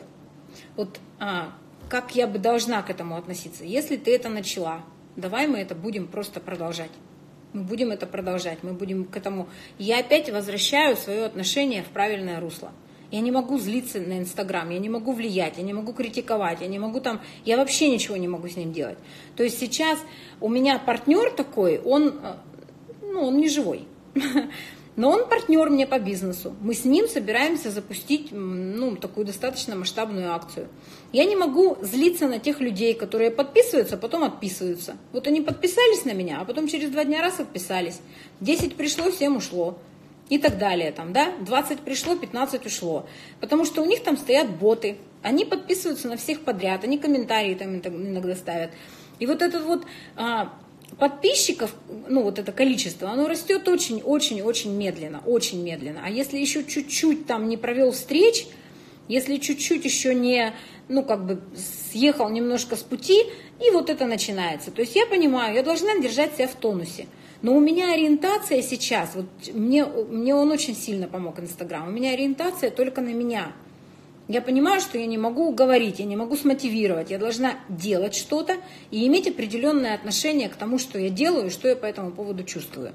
Как я бы должна к этому относиться? Если ты это начала, давай мы это будем просто продолжать. Мы будем это продолжать, мы будем к этому... Я опять возвращаю свое отношение в правильное русло. Я не могу злиться на Инстаграм, я не могу влиять, я не могу критиковать, я вообще ничего не могу с ним делать. То есть сейчас у меня партнер такой, он не живой. Но он партнер мне по бизнесу. Мы с ним собираемся запустить такую достаточно масштабную акцию. Я не могу злиться на тех людей, которые подписываются, а потом отписываются. Вот они подписались на меня, а потом через 2 дня раз отписались. 10 пришло, 7 ушло. И так далее. 20 пришло, 15 ушло. Потому что у них там стоят боты. Они подписываются на всех подряд, они комментарии там иногда ставят. И вот это вот... подписчиков, это количество, оно растет очень-очень-очень медленно, очень медленно. А если еще чуть-чуть там не провел встреч, если чуть-чуть еще не, съехал немножко с пути, и вот это начинается. То есть я понимаю, я должна держать себя в тонусе. Но у меня ориентация сейчас, мне он очень сильно помог, Инстаграм, у меня ориентация только на меня. Я понимаю, что я не могу говорить, я не могу смотивировать. Я должна делать что-то и иметь определенное отношение к тому, что я делаю и что я по этому поводу чувствую.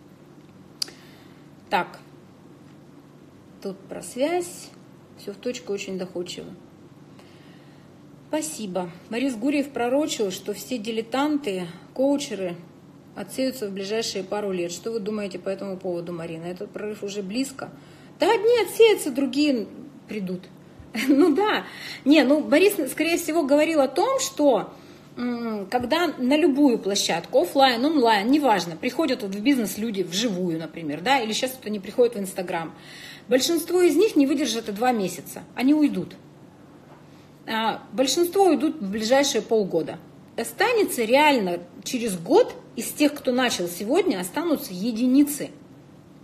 Так, тут про связь. Все в точку, очень доходчиво. Спасибо. Борис Гурьев пророчил, что все дилетанты, коучеры отсеются в ближайшие пару лет. Что вы думаете по этому поводу, Марина? Этот прорыв уже близко? Да одни отсеются, другие придут. Борис, скорее всего, говорил о том, что когда на любую площадку, офлайн, онлайн, неважно, приходят в бизнес люди вживую, например, да, или сейчас они приходят в Инстаграм, большинство из них не выдержат и 2 месяца, они уйдут. Большинство уйдут в ближайшие полгода. Останется реально через год из тех, кто начал сегодня, останутся единицы.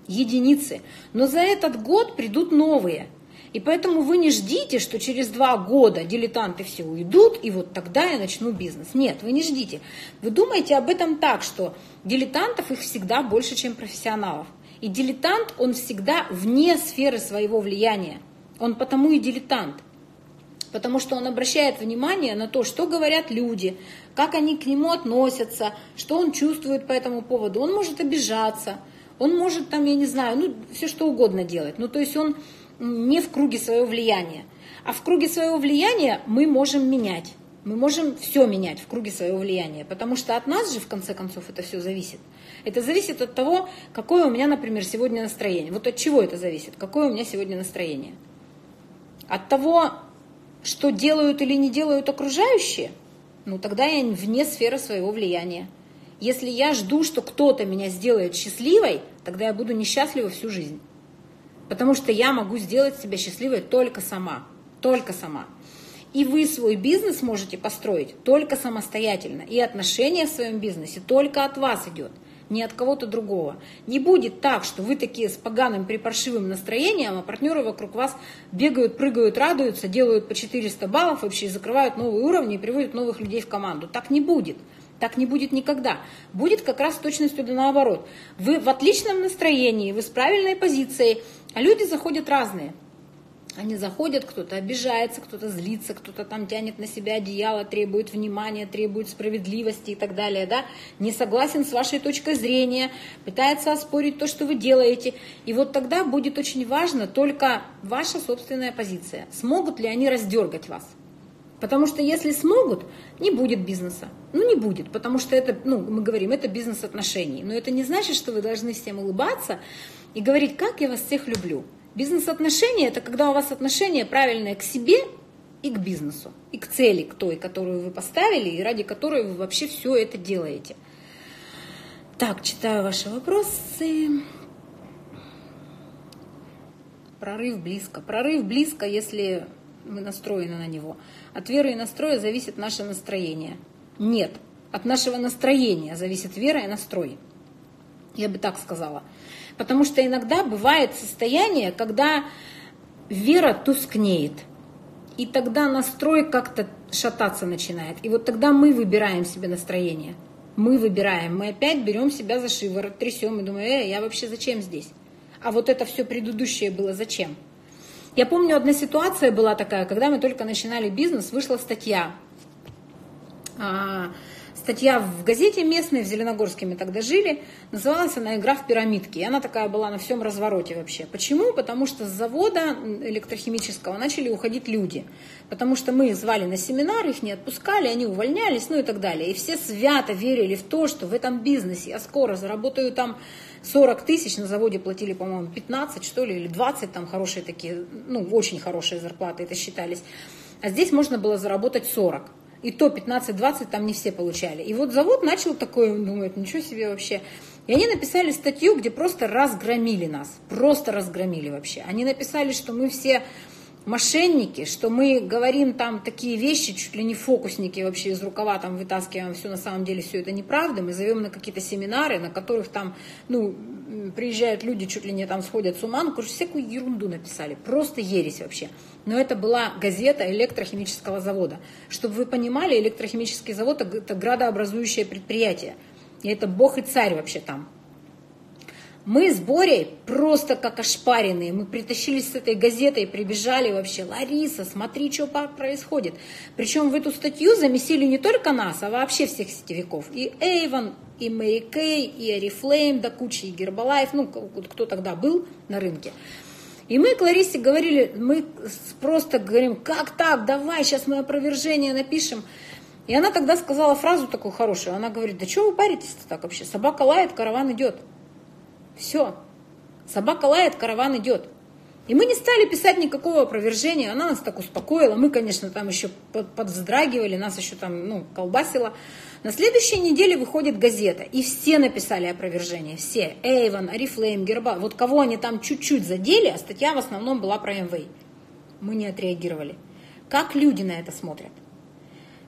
единицы. Но за этот год придут новые. И поэтому вы не ждите, что через 2 года дилетанты все уйдут, и вот тогда я начну бизнес. Нет, вы не ждите. Вы думаете об этом так, что дилетантов их всегда больше, чем профессионалов. И дилетант, он всегда вне сферы своего влияния. Он потому и дилетант. Потому что он обращает внимание на то, что говорят люди, как они к нему относятся, что он чувствует по этому поводу. Он может обижаться, он может там, я не знаю, ну, все что угодно делать. Ну, то есть он не в круге своего влияния. А в круге своего влияния мы можем менять. Мы можем все менять в круге своего влияния. Потому что от нас же, в конце концов, это все зависит. Это зависит от того, какое у меня, например, сегодня настроение. Вот от чего это зависит? Какое у меня сегодня настроение? От того, что делают или не делают окружающие? Ну, тогда я вне сферы своего влияния. Если я жду, что кто-то меня сделает счастливой, тогда я буду несчастлива всю жизнь. Потому что я могу сделать себя счастливой только сама. Только сама. И вы свой бизнес можете построить только самостоятельно. И отношения в своем бизнесе только от вас идет, не от кого-то другого. Не будет так, что вы такие с поганым припаршивым настроением, а партнеры вокруг вас бегают, прыгают, радуются, делают по 400 баллов вообще, закрывают новые уровни и приводят новых людей в команду. Так не будет. Так не будет никогда. Будет как раз с точностью да наоборот. Вы в отличном настроении, вы с правильной позицией, а люди заходят разные. Они заходят, кто-то обижается, кто-то злится, кто-то там тянет на себя одеяло, требует внимания, требует справедливости и так далее. Да? Не согласен с вашей точкой зрения, пытается оспорить то, что вы делаете. И вот тогда будет очень важно только ваша собственная позиция. Смогут ли они раздергать вас? Потому что если смогут, не будет бизнеса. Ну, не будет, потому что это, ну, мы говорим, это бизнес отношений. Но это не значит, что вы должны всем улыбаться и говорить, как я вас всех люблю. Бизнес-отношения – это когда у вас отношения правильные к себе и к бизнесу, и к цели, к той, которую вы поставили, и ради которой вы вообще все это делаете. Так, читаю ваши вопросы. Прорыв близко. Прорыв близко, если мы настроены на него. От веры и настроя зависит наше настроение. Нет, от нашего настроения зависит вера и настрой. Я бы так сказала. Потому что иногда бывает состояние, когда вера тускнеет. И тогда настрой как-то шататься начинает. И вот тогда мы выбираем себе настроение. Мы выбираем. Мы опять берем себя за шиворот, трясем и думаем, я вообще зачем здесь? А вот это все предыдущее было зачем? Я помню, одна ситуация была такая, когда мы только начинали бизнес, вышла статья. Статья в газете местной, в Зеленогорске мы тогда жили, называлась она «Игра в пирамидки». И она такая была на всем развороте вообще. Почему? Потому что с завода электрохимического начали уходить люди. Потому что мы их звали на семинар, их не отпускали, они увольнялись, ну и так далее. И все свято верили в то, что в этом бизнесе я скоро заработаю там 40 тысяч, на заводе платили, по-моему, 15, что ли, или 20, там хорошие такие, ну, очень хорошие зарплаты это считались. А здесь можно было заработать 40. И то 15-20 там не все получали. И вот завод начал такое, думает, ничего себе вообще. И они написали статью, где просто разгромили нас. Просто разгромили вообще. Они написали, что мы все мошенники, что мы говорим там такие вещи, чуть ли не фокусники вообще из рукава там вытаскиваем все, на самом деле все это неправда. Мы зовем на какие-то семинары, на которых там, ну, приезжают люди, чуть ли не там сходят с ума, ну, короче, всякую ерунду написали. Просто ересь вообще. Но это была газета электрохимического завода. Чтобы вы понимали, электрохимический завод – это градообразующее предприятие. И это бог и царь вообще там. Мы с Борей просто как ошпаренные. Мы притащились с этой газетой, прибежали вообще. Лариса, смотри, что происходит. Причем в эту статью замесили не только нас, а вообще всех сетевиков. И Avon, и Mary Kay, и Oriflame, да куча, и Herbalife, ну, кто тогда был на рынке. И мы к Ларисе говорили, мы просто говорим, как так, давай, сейчас мы опровержение напишем. И она тогда сказала фразу такую хорошую. Она говорит, да что вы паритесь-то так вообще? Собака лает, караван идет. Все. Собака лает, караван идет. И мы не стали писать никакого опровержения. Она нас так успокоила. Мы, конечно, там еще подвздрагивали, нас еще там, ну, колбасило. На следующей неделе выходит газета. И все написали опровержение. Все. Avon, Oriflame, Herbalife. Вот кого они там чуть-чуть задели, а статья в основном была про МВ. Мы не отреагировали. Как люди на это смотрят?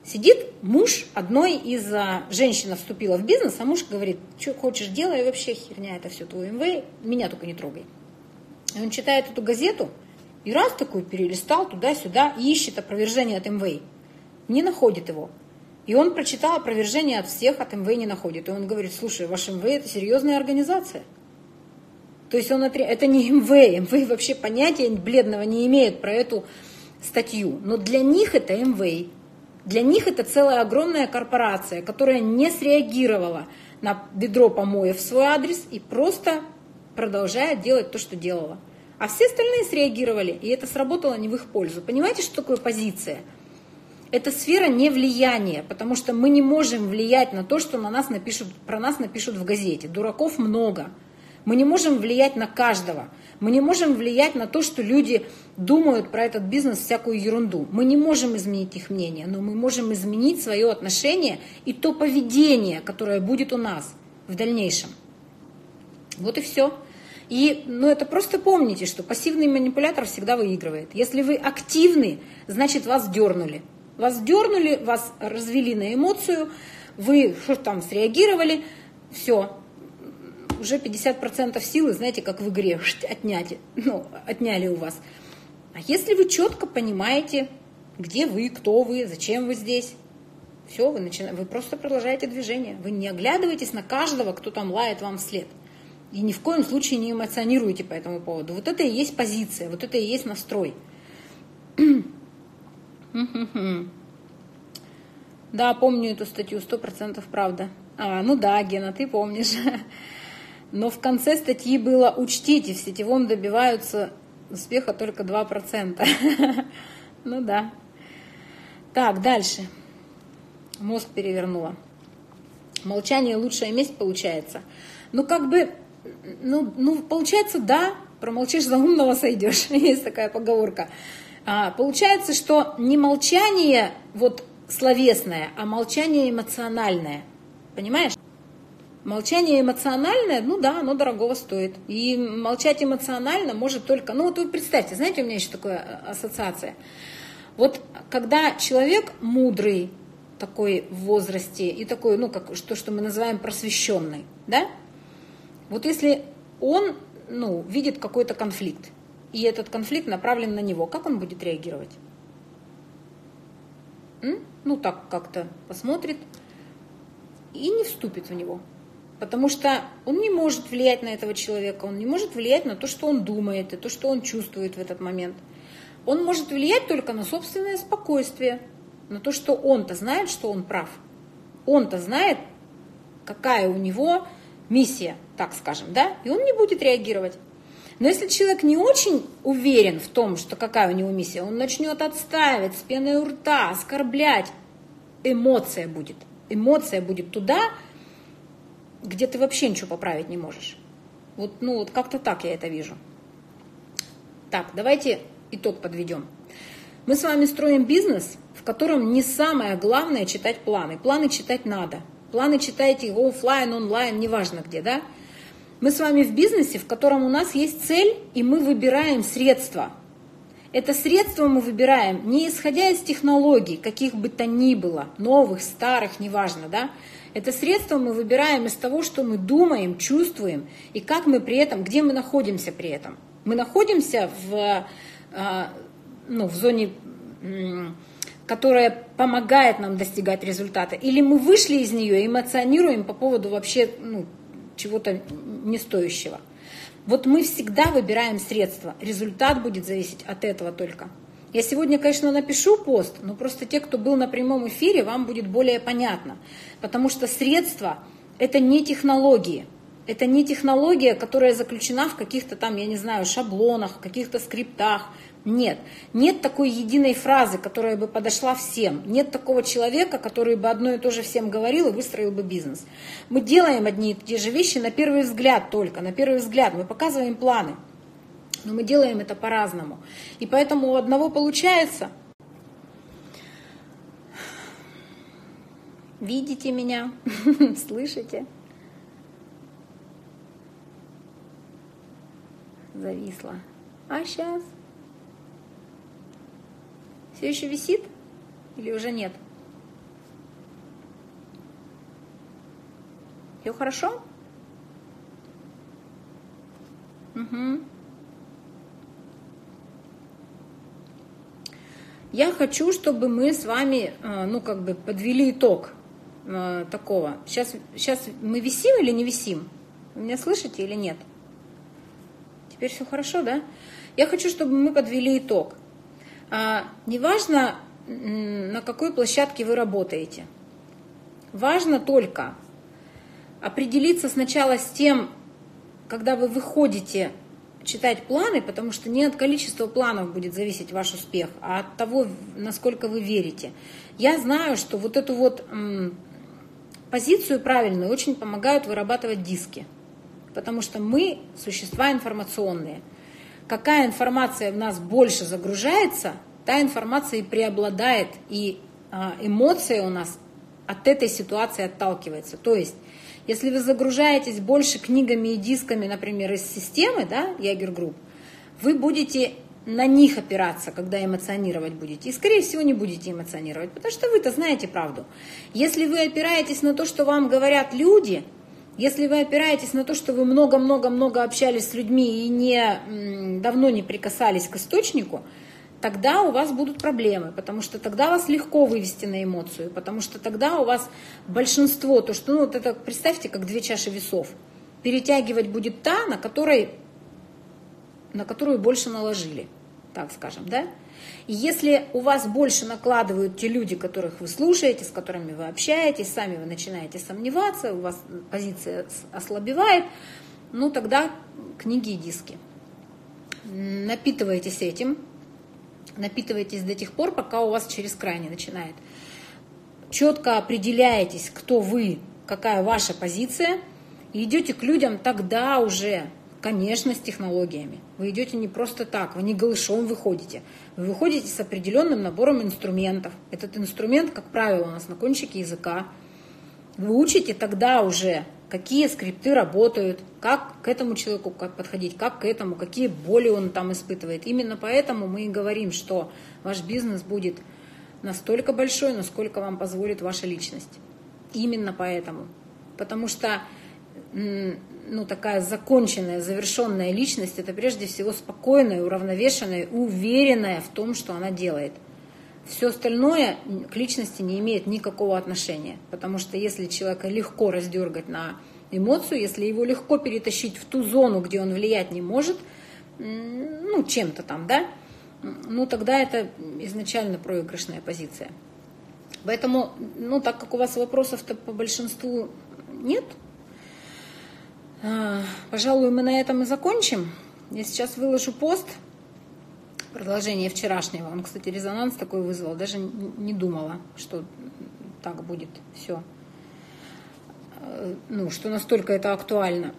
Сидит муж одной из женщин вступила в бизнес, а муж говорит, что хочешь делай, вообще херня, это все твой МВ, меня только не трогай. И он читает эту газету и раз такой перелистал туда-сюда и ищет опровержение от МВ. Не находит его. И он прочитал опровержение от всех, от МВ не находит. И он говорит, слушай, ваш МВ это серьезная организация. То есть это не МВ вообще понятия бледного не имеет про эту статью. Но для них это МВ. Для них это целая огромная корпорация, которая не среагировала на ведро помоев в свой адрес и просто продолжает делать то, что делала. А все остальные среагировали, и это сработало не в их пользу. Понимаете, что такое позиция? Это сфера невлияния, потому что мы не можем влиять на то, что про нас напишут в газете. Дураков много. Мы не можем влиять на каждого. Мы не можем влиять на то, что люди думают про этот бизнес всякую ерунду. Мы не можем изменить их мнение, но мы можем изменить свое отношение и то поведение, которое будет у нас в дальнейшем. Вот и все. И это просто помните, что пассивный манипулятор всегда выигрывает. Если вы активны, значит вас дернули. Вас развели на эмоцию, вы там среагировали, все. Уже 50% силы, знаете, как в игре, отняли у вас. А если вы четко понимаете, где вы, кто вы, зачем вы здесь, все, вы просто продолжаете движение. Вы не оглядываетесь на каждого, кто там лает вам вслед. И ни в коем случае не эмоционируете по этому поводу. Вот это и есть позиция, вот это и есть настрой. Да, помню эту статью, 100% правда. Да, Гена, ты помнишь. Но в конце статьи было «Учтите, в сетевом добиваются успеха только 2%». Ну да. Так, дальше. Мозг перевернула. Молчание – лучшая месть получается. Получается, да, промолчишь, за умного сойдешь. Есть такая поговорка. Получается, что не молчание словесное, а молчание эмоциональное. Понимаешь? Молчание эмоциональное, оно дорогого стоит. И молчать эмоционально может только... вы представьте, знаете, у меня еще такая ассоциация. Когда человек мудрый, такой в возрасте, и такой, что мы называем просвещенный, да? Если он, видит какой-то конфликт, и этот конфликт направлен на него, как он будет реагировать? Так как-то посмотрит и не вступит в него. Потому что он не может влиять на этого человека, он не может влиять на то, что он думает, и то, что он чувствует в этот момент. Он может влиять только на собственное спокойствие, на то, что он-то знает, что он прав. Он-то знает, какая у него миссия, так скажем, да? И он не будет реагировать. Но если человек не очень уверен в том, что какая у него миссия, он начнет отстаивать с пеной у рта, оскорблять. Эмоция будет. Эмоция будет туда, где ты вообще ничего поправить не можешь. Как-то так я это вижу. Так, давайте итог подведем. Мы с вами строим бизнес, в котором не самое главное читать планы. Планы читать надо. Планы читайте офлайн, онлайн, неважно где, да? Мы с вами в бизнесе, в котором у нас есть цель, и мы выбираем средства. Это средство мы выбираем не исходя из технологий, каких бы то ни было, новых, старых, неважно, да? Это средство мы выбираем из того, что мы думаем, чувствуем, и как мы при этом, где мы находимся при этом. Мы находимся в зоне, которая помогает нам достигать результата, или мы вышли из нее и эмоционируем по поводу вообще чего-то не стоящего. Мы всегда выбираем средства. Результат будет зависеть от этого только. Я сегодня, конечно, напишу пост, но просто те, кто был на прямом эфире, вам будет более понятно. Потому что средства – это не технологии. Это не технология, которая заключена в каких-то там, я не знаю, шаблонах, каких-то скриптах. Нет. Нет такой единой фразы, которая бы подошла всем. Нет такого человека, который бы одно и то же всем говорил и выстроил бы бизнес. Мы делаем одни и те же вещи на первый взгляд только. На первый взгляд мы показываем планы. Но мы делаем это по-разному. И поэтому у одного получается. Видите меня? Слышите? Зависла. А сейчас? Все еще висит? Или уже нет? Все хорошо? Угу. Я хочу, чтобы мы с вами, подвели итог такого. Сейчас мы висим или не висим? Вы меня слышите или нет? Теперь все хорошо, да? Я хочу, чтобы мы подвели итог. Неважно, на какой площадке вы работаете. Важно только определиться сначала с тем, когда вы выходите читать планы, потому что не от количества планов будет зависеть ваш успех, а от того, насколько вы верите. Я знаю, что вот эту вот позицию правильную очень помогают вырабатывать диски, потому что мы существа информационные. Какая информация в нас больше загружается, та информация и преобладает, и эмоция у нас от этой ситуации отталкивается. То есть, если вы загружаетесь больше книгами и дисками, например, из системы, да, Ягер Групп, вы будете на них опираться, когда эмоционировать будете. И, скорее всего, не будете эмоционировать, потому что вы-то знаете правду. Если вы опираетесь на то, что вам говорят люди, если вы опираетесь на то, что вы много-много-много общались с людьми и давно не прикасались к источнику, тогда у вас будут проблемы, потому что тогда вас легко вывести на эмоцию, потому что тогда у вас большинство, то что, вот это представьте, как две чаши весов, перетягивать будет та, на которую больше наложили, так скажем, да? И если у вас больше накладывают те люди, которых вы слушаете, с которыми вы общаетесь, сами вы начинаете сомневаться, у вас позиция ослабевает, тогда книги и диски. Напитывайтесь этим. Напитывайтесь до тех пор, пока у вас через край не начинает. Четко определяетесь, кто вы, какая ваша позиция, и идете к людям тогда уже, конечно, с технологиями. Вы идете не просто так, вы не голышом выходите. Вы выходите с определенным набором инструментов. Этот инструмент, как правило, у нас на кончике языка. Вы учите тогда уже, какие скрипты работают, как к этому человеку подходить, как к этому, какие боли он там испытывает. Именно поэтому мы и говорим, что ваш бизнес будет настолько большой, насколько вам позволит ваша личность. Именно поэтому. Потому что такая законченная, завершенная личность – это прежде всего спокойная, уравновешенная, уверенная в том, что она делает. Все остальное к личности не имеет никакого отношения, потому что если человека легко раздергать на эмоцию, если его легко перетащить в ту зону, где он влиять не может, чем-то там, да, тогда это изначально проигрышная позиция. Поэтому, так как у вас вопросов-то по большинству нет, пожалуй, мы на этом и закончим. Я сейчас выложу пост. Продолжение вчерашнего. Он, кстати, резонанс такой вызвал. Даже не думала, что так будет все. Что настолько это актуально.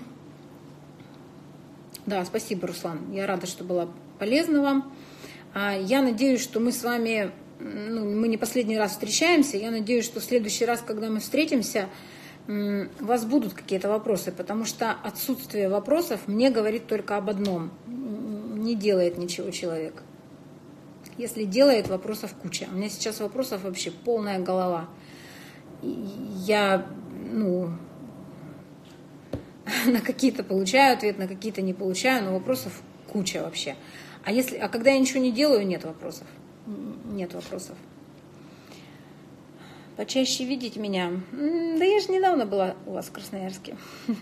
Да, спасибо, Руслан. Я рада, что была полезна вам. Я надеюсь, что мы с вами, мы не последний раз встречаемся. Я надеюсь, что в следующий раз, когда мы встретимся, у вас будут какие-то вопросы, потому что отсутствие вопросов мне говорит только об одном. Не делает ничего человек. Если делает, вопросов куча. У меня сейчас вопросов вообще полная голова. Я, на какие-то получаю ответ, на какие-то не получаю, но вопросов куча вообще. А когда я ничего не делаю, нет вопросов. Нет вопросов. Почаще видеть меня. Да я же недавно была у вас в Красноярске.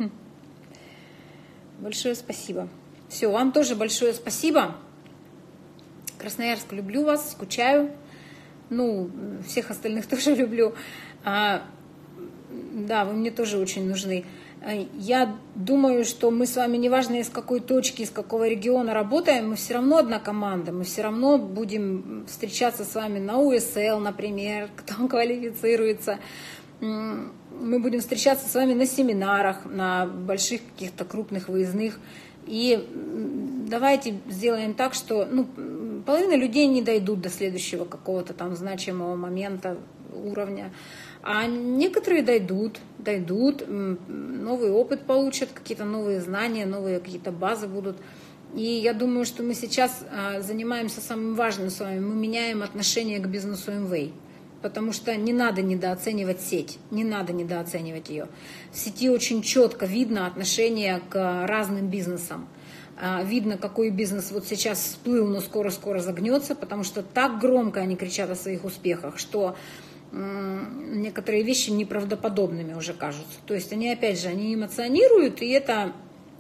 Большое спасибо. Все, вам тоже большое спасибо. Красноярск, люблю вас, скучаю. Всех остальных тоже люблю. Да, вы мне тоже очень нужны. Я думаю, что мы с вами, неважно из какой точки, из какого региона работаем, мы все равно одна команда, мы все равно будем встречаться с вами на УСЛ, например, кто квалифицируется. Мы будем встречаться с вами на семинарах, на больших каких-то крупных выездных. И давайте сделаем так, что половина людей не дойдут до следующего какого-то там значимого момента, уровня. А некоторые дойдут, новый опыт получат, какие-то новые знания, новые какие-то базы будут. И я думаю, что мы сейчас занимаемся самым важным с вами. Мы меняем отношение к бизнесу Amway. потому что не надо недооценивать сеть, не надо недооценивать ее. В сети очень четко видно отношение к разным бизнесам. Видно, какой бизнес вот сейчас всплыл, но скоро-скоро загнется, потому что так громко они кричат о своих успехах, что некоторые вещи неправдоподобными уже кажутся. То есть они, опять же, они эмоционируют, и это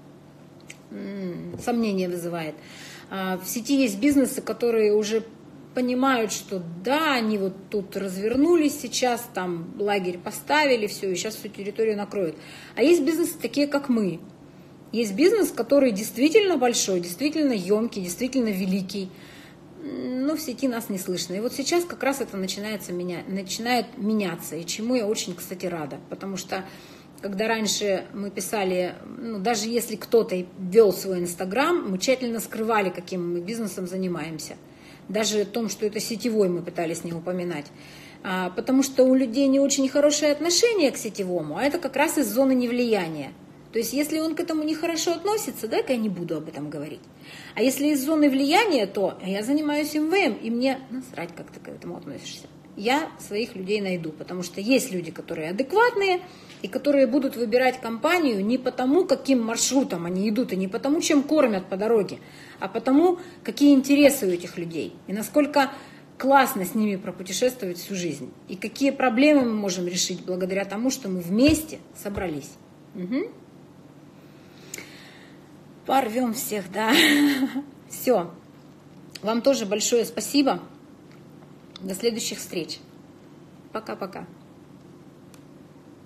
сомнение вызывает. В сети есть бизнесы, которые уже понимают, что да, они вот тут развернулись сейчас, там лагерь поставили, все, и сейчас всю территорию накроют. А есть бизнесы такие, как мы. Есть бизнес, который действительно большой, действительно емкий, действительно великий, но в сети нас не слышно. И вот сейчас как раз это начинает меняться, и чему я очень, кстати, рада. Потому что, когда раньше мы писали, даже если кто-то вел свой Инстаграм, мы тщательно скрывали, каким мы бизнесом занимаемся. Даже о том, что это сетевой, мы пытались не упоминать. Потому что у людей не очень хорошее отношение к сетевому, а это как раз из зоны невлияния. То есть, если он к этому нехорошо относится, дай-ка я не буду об этом говорить. А если из зоны влияния, то я занимаюсь МВМ, и мне насрать, как ты к этому относишься. Я своих людей найду, потому что есть люди, которые адекватные, и которые будут выбирать компанию не потому, каким маршрутом они идут, и не потому, чем кормят по дороге, а потому, какие интересы у этих людей, и насколько классно с ними пропутешествовать всю жизнь, и какие проблемы мы можем решить благодаря тому, что мы вместе собрались. Угу. Порвем всех, да. Все. Вам тоже большое спасибо. До следующих встреч. Пока-пока.